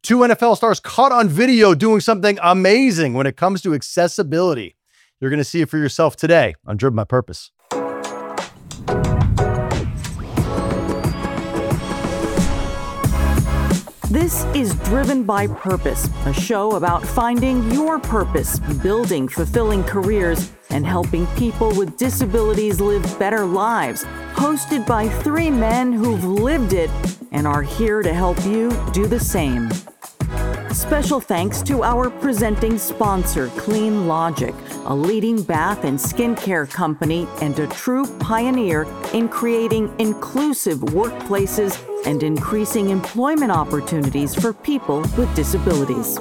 Two NFL stars caught on video doing something amazing when it comes to accessibility. You're going to see it for yourself today on Driven by Purpose. This is Driven by Purpose, a show about finding your purpose, building fulfilling careers, and helping people with disabilities live better lives. Hosted by three men who've lived it and are here to help you do the same. Special thanks to our presenting sponsor, Clean Logic, a leading bath and skincare company and a true pioneer in creating inclusive workplaces and increasing employment opportunities for people with disabilities.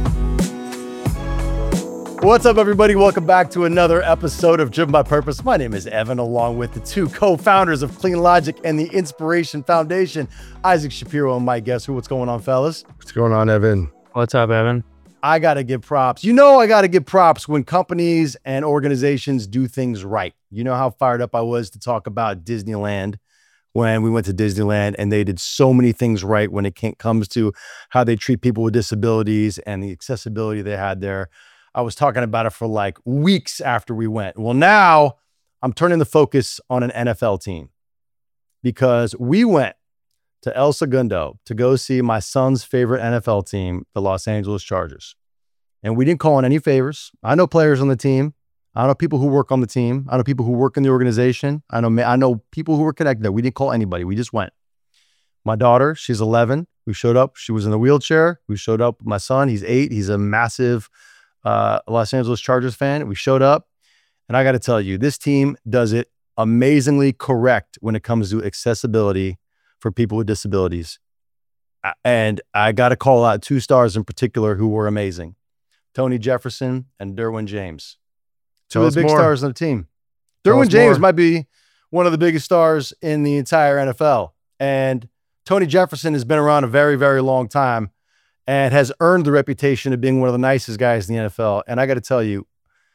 What's up, everybody? Welcome back to another episode of Driven by Purpose. My name is Evan, along with the two co-founders of Clean Logic and the Inspiration Foundation, Isaac Shapiro and Mike Gesser. What's going on, fellas? What's going on, Evan? What's up, Evan? I got to give props. I got to give props when companies and organizations do things right. You know how fired up I was to talk about Disneyland when we went to Disneyland, and they did so many things right when it comes to how they treat people with disabilities and the accessibility they had there. I was talking about it for like weeks after we went. Well, now I'm turning the focus on an NFL team because we went to El Segundo to go see my son's favorite NFL team, the Los Angeles Chargers. And we didn't call in any favors. I know players on the team. I know people who work on the team. I know people who work in the organization. I know people who were connected there. We didn't call anybody. We just went. My daughter, she's 11. We showed up. She was in a wheelchair. We showed up. My son, he's 8. He's a massive Los Angeles Chargers fan. We showed up. And I got to tell you, this team does it amazingly correct when it comes to accessibility for people with disabilities. And I got to call out two stars in particular who were amazing. Tony Jefferson and Derwin James. Two of the big stars on the team. Derwin James might be one of the biggest stars in the entire NFL. And Tony Jefferson has been around a very, very long time and has earned the reputation of being one of the nicest guys in the NFL. And I got to tell you,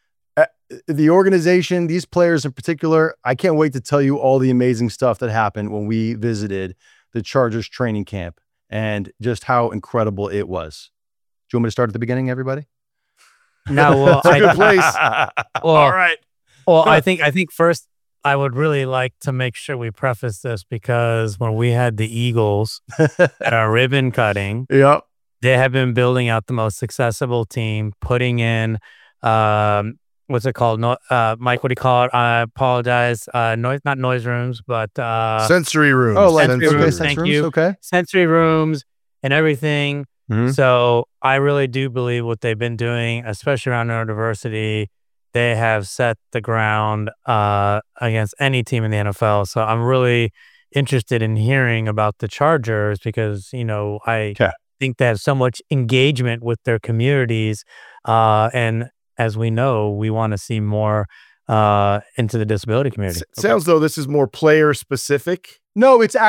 the organization, these players in particular, I can't wait to tell you all the amazing stuff that happened when we visited the Chargers training camp and just how incredible it was. Do you want me to start at the beginning, everybody? No, well, It's a good place. All right. Well, I think first I would really like to make sure we preface this because when we had the Eagles at our ribbon cutting, Yep. they have been building out the most accessible team, putting in what's it called? No, Mike, what do you call it? I apologize. Not noise rooms, but Sensory rooms. Oh, like sensory okay, rooms. sensory Thank rooms, you. okay. Sensory rooms and everything. Mhm. So I really do believe what they've been doing, especially around neurodiversity, they have set the ground against any team in the NFL. So I'm really interested in hearing about the Chargers because, I think they have so much engagement with their communities. And as we know, we want to see more into the disability community. Sounds though this is more player specific. No, it's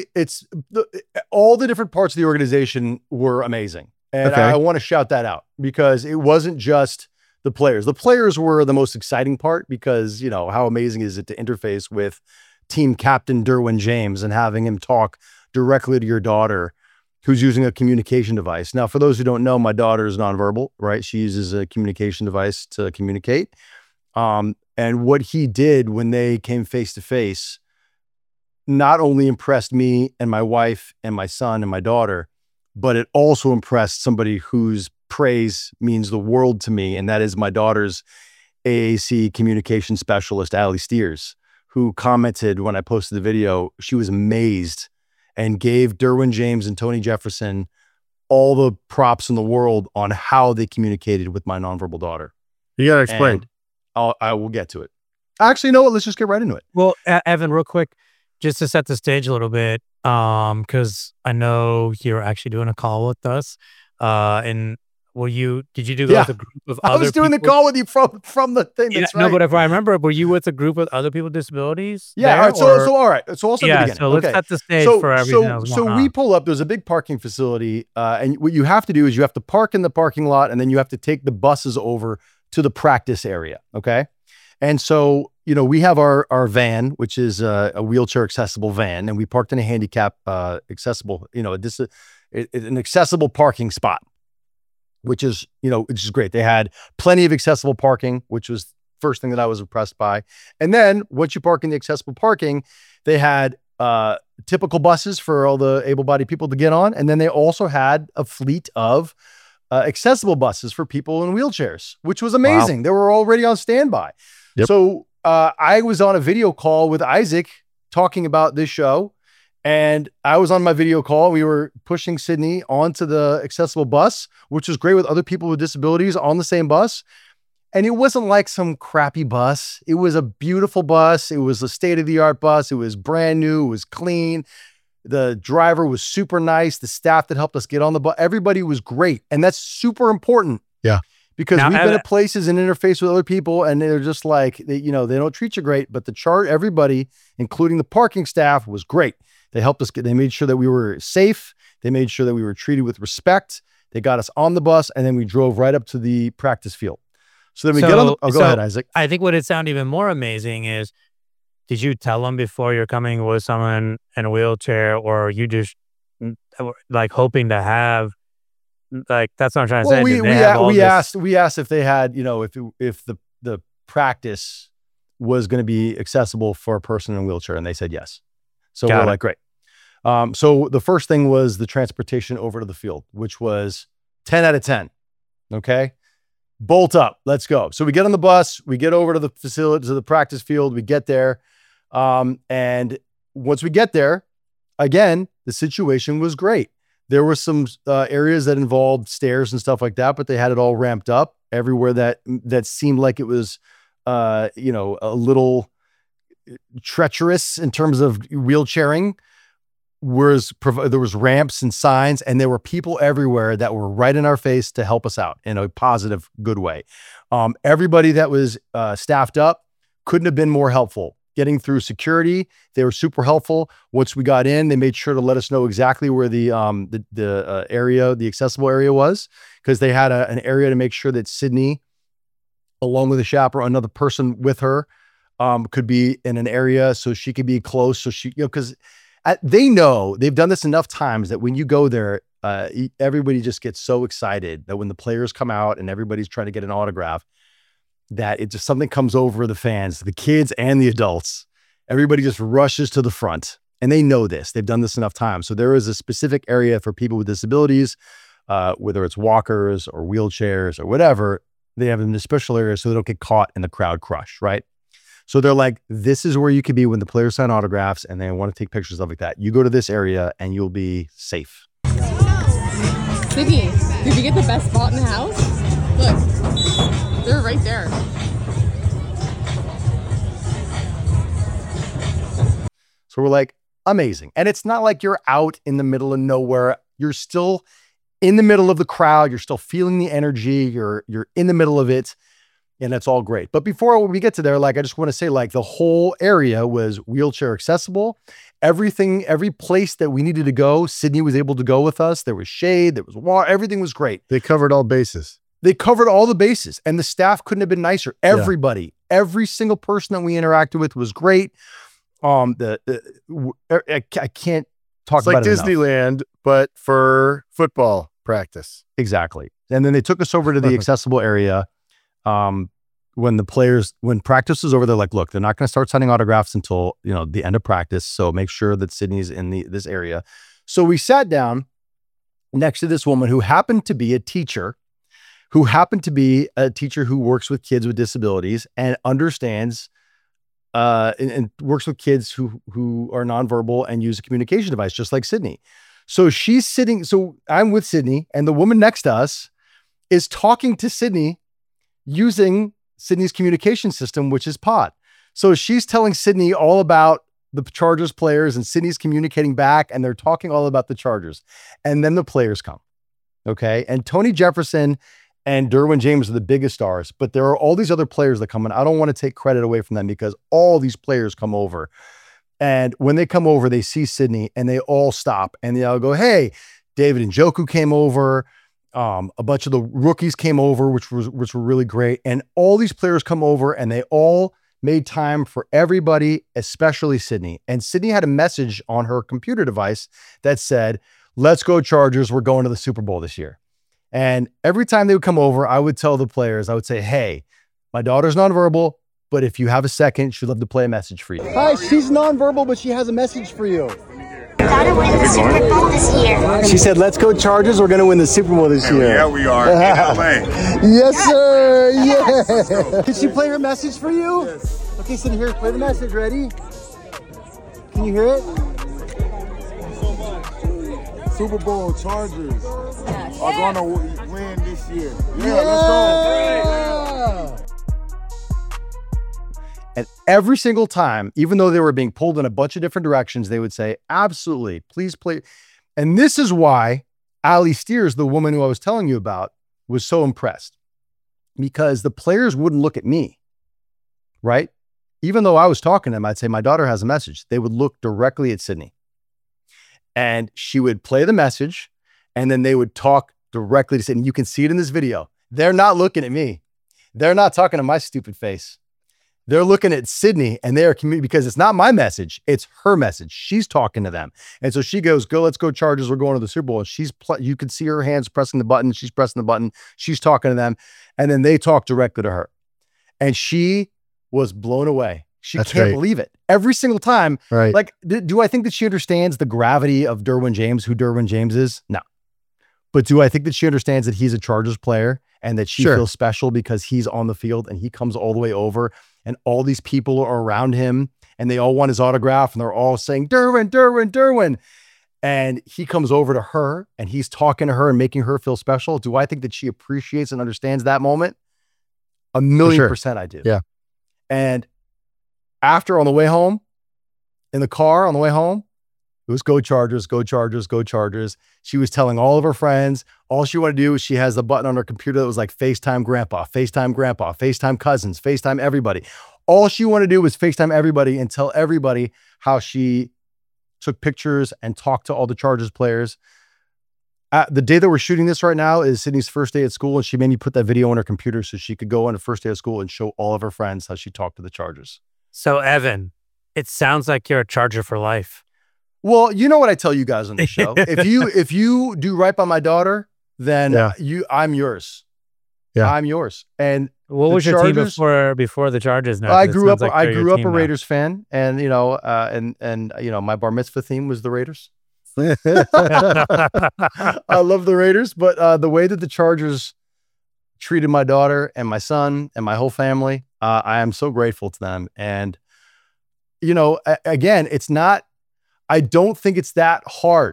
all the different parts of the organization were amazing. And Okay. I want to shout that out because it wasn't just the players. The players were the most exciting part because, how amazing is it to interface with team captain Derwin James and having him talk directly to your daughter who's using a communication device. Now, for those who don't know, my daughter is nonverbal, right? She uses a communication device to communicate. And what he did when they came face to face not only impressed me and my wife and my son and my daughter, but it also impressed somebody whose praise means the world to me. And that is my daughter's AAC communication specialist, Allie Steers, who commented when I posted the video, she was amazed and gave Derwin James and Tony Jefferson all the props in the world on how they communicated with my nonverbal daughter. You got to explain. And I will get to it. Actually, you know what? Let's just get right into it. Well, Evan, real quick, just to set the stage a little bit, because I know you're actually doing a call with us. And did you do that with a group of other people? I was doing the call with you from the thing. That's right. No, but if I remember, were you with a group of other people with disabilities? Yeah. there, All right. So also at the beginning. So let's set the stage for everything that was going So on. we pull up, there's a big parking facility. And what you have to do is you have to park in the parking lot and then you have to take the buses over to the practice area. Okay. And so, we have our van, which is a wheelchair accessible van, and we parked in a handicap accessible, an accessible parking spot, which is great. They had plenty of accessible parking, which was first thing that I was impressed by. And then once you park in the accessible parking, they had typical buses for all the able-bodied people to get on. And then they also had a fleet of accessible buses for people in wheelchairs, which was amazing. Wow. They were already on standby. Yep. So I was on a video call with Isaac talking about this show, and I was on my video call. We were pushing Sydney onto the accessible bus, which was great with other people with disabilities on the same bus. And it wasn't like some crappy bus. It was a beautiful bus. It was a state-of-the-art bus. It was brand new. It was clean. The driver was super nice. The staff that helped us get on the bus, everybody was great. And that's super important. Yeah. Because we've been at places and interface with other people, and they're just like, they don't treat you great, but everybody, including the parking staff, was great. They helped us they made sure that we were safe. They made sure that we were treated with respect. They got us on the bus, and then we drove right up to the practice field. So then we get on the, go ahead, Isaac. I think what it sounded even more amazing is, did you tell them before you're coming with someone in a wheelchair, or are you just like hoping to have, like, that's what I'm trying to say. We asked if they had, if the practice was going to be accessible for a person in a wheelchair, and they said yes. So we're like, great. So the first thing was the transportation over to the field, which was 10 out of 10. Okay. Bolt up. Let's go. So we get on the bus, we get over to the facility, to the practice field, we get there. And once we get there, again, the situation was great. There were some areas that involved stairs and stuff like that, but they had it all ramped up everywhere that seemed like it was, a little treacherous in terms of wheelchairing. There was ramps and signs, and there were people everywhere that were right in our face to help us out in a positive, good way. Everybody that was staffed up couldn't have been more helpful. Getting through security, they were super helpful. Once we got in, they made sure to let us know exactly where the area, the accessible area was, because they had an area to make sure that Sydney, along with a chaperone, another person with her, could be in an area so she could be close. So she, because they know, they've done this enough times that when you go there, everybody just gets so excited that when the players come out and everybody's trying to get an autograph, that it just, something comes over the fans, the kids and the adults. Everybody just rushes to the front, and they know this. They've done this enough times. So there is a specific area for people with disabilities, whether it's walkers or wheelchairs or whatever. They have them in a special area so they don't get caught in the crowd crush, right? So they're like, this is where you could be when the players sign autographs and they want to take pictures, stuff like that. You go to this area and you'll be safe. Sydney, did you get the best spot in the house? Look, they're right there. So we're like, amazing. And it's not like you're out in the middle of nowhere. You're still in the middle of the crowd. You're still feeling the energy. You're in the middle of it. And that's all great. But before we get to there, like, I just want to say, like, the whole area was wheelchair accessible. Everything, every place that we needed to go, Sydney was able to go with us. There was shade, there was water, everything was great. They covered all bases. They covered all the bases, and the staff couldn't have been nicer. Everybody, every single person that we interacted with was great. I can't talk about it enough. It's like Disneyland, but for football practice. Exactly. And then they took us over to the accessible area. When practice was over, they're like, look, they're not going to start signing autographs until, the end of practice. So make sure that Sydney's in this area. So we sat down next to this woman who happened to be a teacher who works with kids with disabilities and understands, and works with kids who are nonverbal and use a communication device, just like Sydney. So I'm with Sydney, and the woman next to us is talking to Sydney using Sydney's communication system, which is Pod. So she's telling Sydney all about the Chargers players, and Sydney's communicating back, and they're talking all about the Chargers. And then the players come. Okay. And Tony Jefferson and Derwin James are the biggest stars, but there are all these other players that come in. I don't want to take credit away from them because all these players come over. And when they come over, they see Sydney and they all stop and they all go, hey, David Njoku came over. A bunch of the rookies came over, which were really great. And all these players come over and they all made time for everybody, especially Sydney. And Sydney had a message on her computer device that said, let's go Chargers. We're going to the Super Bowl this year. And every time they would come over, I would tell the players, I would say, hey, my daughter's nonverbal, but if you have a second, she'd love to play a message for you. Hi, she's nonverbal, but she has a message for you. Daughter win the Super Bowl this year. She said, let's go Chargers. We're going to win the Super Bowl this year. Yeah, we are. In LA. Yes, sir. Yeah. Can she play her message for you? Yes. Okay, Sydney, here, play the message. Ready? Can you hear it? Super Bowl Chargers are going to win this year. Let's go. And every single time, even though they were being pulled in a bunch of different directions, they would say, absolutely, please play. And this is why Ali Steers, the woman who I was telling you about, was so impressed. Because the players wouldn't look at me, right? Even though I was talking to them, I'd say, my daughter has a message. They would look directly at Sydney. And she would play the message, and then they would talk directly to Sydney. You can see it in this video. They're not looking at me. They're not talking to my stupid face. They're looking at Sydney, and they are communicating, because it's not my message, it's her message. She's talking to them. And so she goes, let's go Chargers. We're going to the Super Bowl. And you could see her hands pressing the button. She's pressing the button. She's talking to them. And then they talk directly to her. And she was blown away. She can't believe it. Every single time. Right. Like, do I think that she understands the gravity of Derwin James, who Derwin James is? No. But do I think that she understands that he's a Chargers player and that she feels special because he's on the field and he comes all the way over and all these people are around him and they all want his autograph and they're all saying, Derwin, Derwin, Derwin. And he comes over to her and he's talking to her and making her feel special. Do I think that she appreciates and understands that moment? 1,000,000% I do. Yeah. And after, on the way home, in the car on the way home, it was go Chargers, go Chargers, go Chargers. She was telling all of her friends, all she wanted to do is she has the button on her computer that was like FaceTime grandpa, FaceTime cousins, FaceTime everybody. All she wanted to do was FaceTime everybody and tell everybody how she took pictures and talked to all the Chargers players. The day that we're shooting this right now is Sydney's first day at school, and she made me put that video on her computer so she could go on her first day of school and show all of her friends how she talked to the Chargers. So, Evan, it sounds like you're a Charger for life. Well, you know what I tell you guys on the show. If you do right by my daughter, then I'm yours. Yeah, I'm yours. And what was your team before the Chargers? Now, I grew up a Raiders fan, and and my bar mitzvah theme was the Raiders. I love the Raiders, but the way that the Chargers treated my daughter and my son and my whole family, I am so grateful to them. And again, I don't think it's that hard.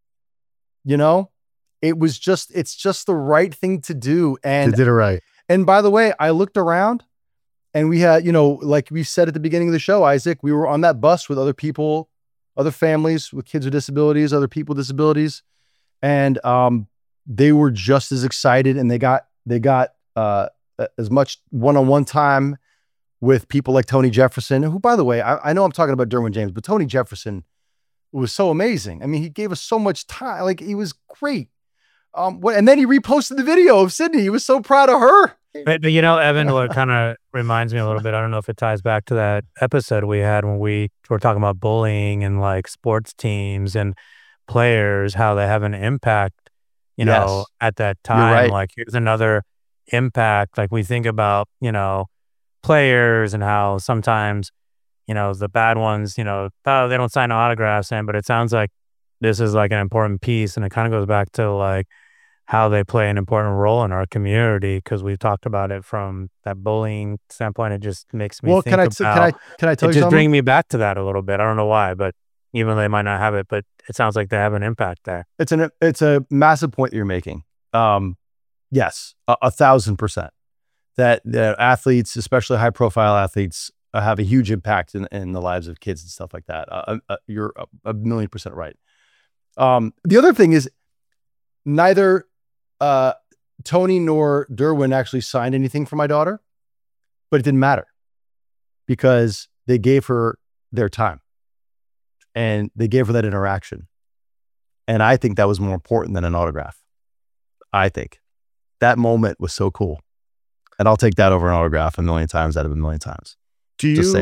It's just the right thing to do. And you did it right. And by the way, I looked around and we had, like we said at the beginning of the show, Isaac, we were on that bus with other people, other families with kids with disabilities, other people with disabilities. And they were just as excited, and they got as much one-on-one time with people like Tony Jefferson, who, by the way, I know I'm talking about Derwin James, but Tony Jefferson was so amazing. I mean, he gave us so much time. Like, he was great. And then he reposted the video of Sydney. He was so proud of her. But Evan, what kind of reminds me a little bit, I don't know if it ties back to that episode we had when we were talking about bullying and like sports teams and players, how they have an impact, at that time. Right. Like, here's another impact. Like, we think about, players and how sometimes, the bad ones, they don't sign autographs in, but it sounds like this is like an important piece. And it kind of goes back to like how they play an important role in our community, because we've talked about it from that bullying standpoint. It just makes me think about, can I tell you just something? bring me back to that a little bit. I don't know why, but even though they might not have it, but it sounds like they have an impact there. It's a massive point you're making. Yes, 1,000%. That athletes, especially high profile athletes, have a huge impact in the lives of kids and stuff like that. You're 1,000,000% right. The other thing is, neither Tony nor Derwin actually signed anything for my daughter, but it didn't matter because they gave her their time and they gave her that interaction. And I think that was more important than an autograph. I think that moment was so cool. And I'll take that over an autograph 1,000,000 times out of 1,000,000 times. Do Just saying.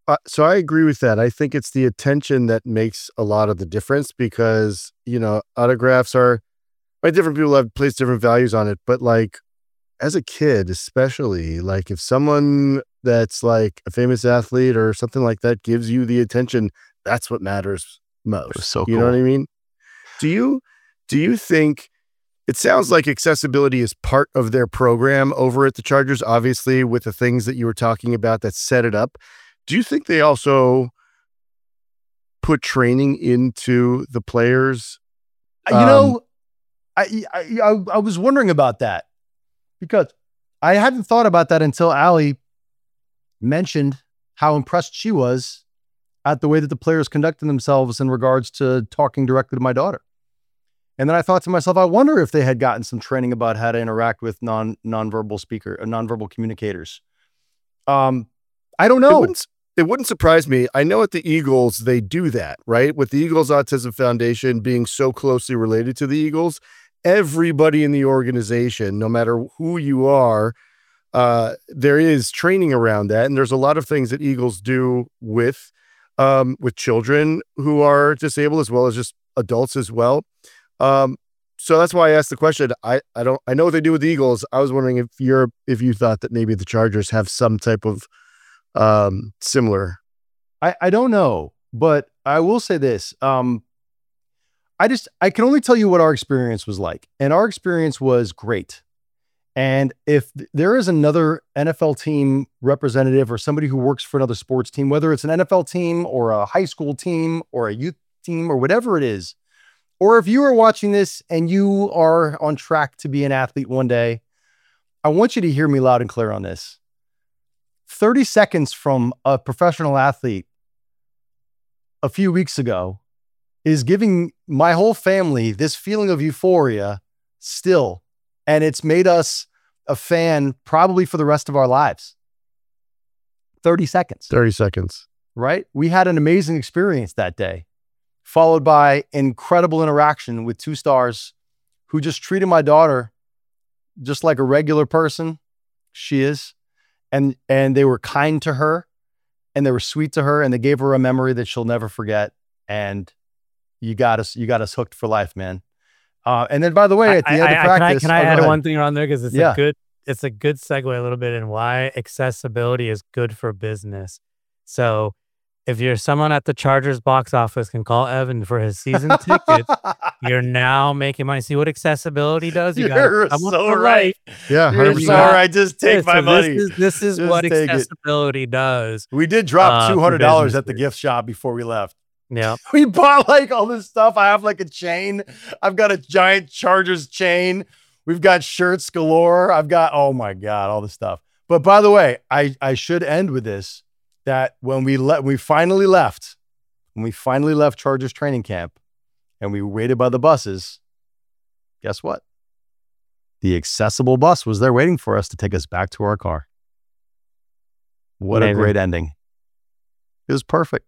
So I agree with that. I think it's the attention that makes a lot of the difference because, autographs are, like, different people have placed different values on it. But like, as a kid, especially, like if someone that's like a famous athlete or something like that gives you the attention, that's what matters most. So You know what I mean? Do you think it sounds like accessibility is part of their program over at the Chargers, obviously, with the things that you were talking about that set it up? Do you think they also put training into the players? I was wondering about that because I hadn't thought about that until Allie mentioned how impressed she was at the way that the players conducted themselves in regards to talking directly to my daughter. And then I thought to myself, I wonder if they had gotten some training about how to interact with nonverbal communicators. I don't know. It wouldn't surprise me. I know at the Eagles, they do that, right? With the Eagles Autism Foundation being so closely related to the Eagles, everybody in the organization, no matter who you are, there is training around that. And there's a lot of things that Eagles do with children who are disabled as well as just adults as well. So that's why I asked the question. I know what they do with the Eagles. I was wondering if you thought that maybe the Chargers have some type of similar. I don't know, but I will say this. I can only tell you what our experience was like, and our experience was great. And if there is another NFL team representative or somebody who works for another sports team, whether it's an NFL team or a high school team or a youth team or whatever it is, or if you are watching this and you are on track to be an athlete one day, I want you to hear me loud and clear on this. 30 seconds from a professional athlete a few weeks ago is giving my whole family this feeling of euphoria still. And it's made us a fan probably for the rest of our lives. 30 seconds. 30 seconds. Right? We had an amazing experience that day, followed by incredible interaction with 2 stars who just treated my daughter just like a regular person she is. And they were kind to her and they were sweet to her and they gave her a memory that she'll never forget. And you got us hooked for life, man. And then, by the way, at the end of practice, can I add one thing on there because it's Yeah. it's a good segue a little bit in why accessibility is good for business. So, if you're someone at the Chargers box office, can call Evan for his season tickets. You're now making money. See what accessibility does? You're so right. Yeah, You're 100%. so right. Just take my money. This is Just what take it. accessibility does. We did drop For $200 at the businesses. gift shop before we left. Yeah. We bought like all this stuff. I have like a chain. I've got a giant Chargers chain. We've got shirts galore. I've got, oh my God, all this stuff. But by the way, I should end with this, that when we finally left Chargers training camp and we waited by the buses, guess what? The accessible bus was there waiting for us to take us back to our car. What Amazing. a great ending. It was perfect.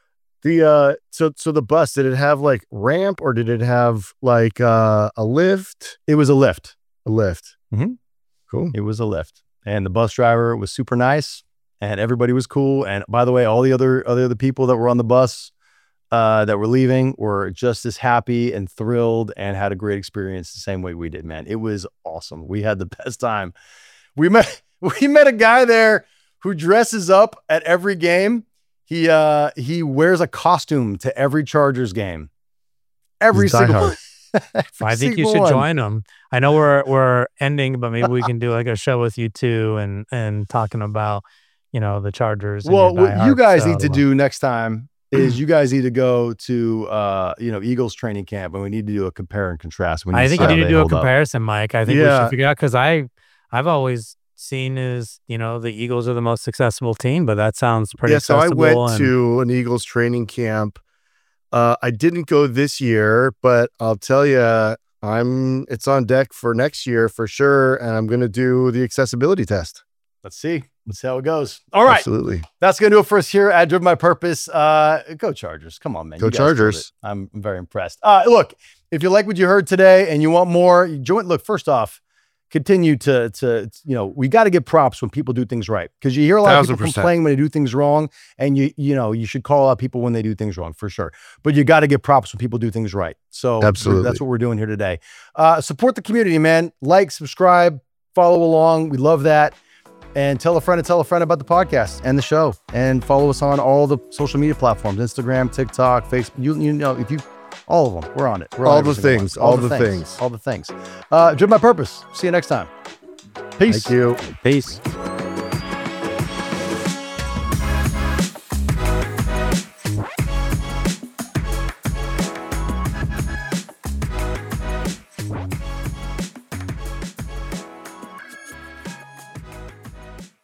So the bus, did it have like ramp or did it have like a lift? It was a lift. A lift. Mhm. Cool. It was a lift. And the bus driver was super nice and everybody was cool. And by the way, all the other people that were on the bus that were leaving were just as happy and thrilled and had a great experience the same way we did, man. It was awesome. We had the best time. We met a guy there who dresses up at every game. He wears a costume to every Chargers game. Every He's single diehard. one. I think you should join them. I know we're ending, but maybe we can do like a show with you too and talking about, the Chargers. and Well, your what you diehards, guys so, need to do next time is you guys need to go to Eagles training camp and we need to do a compare and contrast. We I think see you how need to they do a hold up. comparison, Mike. I think we Yeah. should figure out because I've always seen as the Eagles are the most accessible team, but that sounds pretty Yeah, so I accessible. went to an Eagles training camp. I didn't go this year, but I'll tell you, it's on deck for next year for sure, and I'm going to do the accessibility test. Let's see. Let's see how it goes. All right. Absolutely. That's going to do it for us here at Driven by Purpose. Go Chargers. Come on, man. Go You guys killed Chargers. it. I'm very impressed. Look, if you like what you heard today and you want more, join. Look, first off, continue to we got to get props when people do things right, because you hear a lot of people 1000%. complaining when they do things wrong, and you should call out people when they do things wrong for sure. But you got to get props when people do things right. So Absolutely. that's what we're doing here today. Support the community, man. Like, subscribe, follow along. We love that. And tell a friend about the podcast and the show, and follow us on all the social media platforms: Instagram, TikTok, Facebook. All of them. We're on it. We're on All every the single things. one. All the things. Driven by purpose. See you next time. Peace. Thank you. Peace.